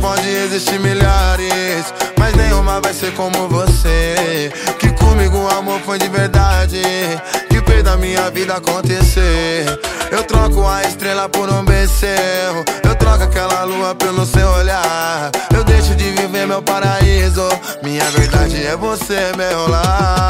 pode existir milhares, mas nenhuma vai ser como você. Que comigo o amor foi de verdade, que fez da minha vida acontecer. Eu troco a estrela por um becerro, eu troco aquela lua pelo seu olhar. Eu deixo de viver meu paraíso, minha verdade é você, meu lar.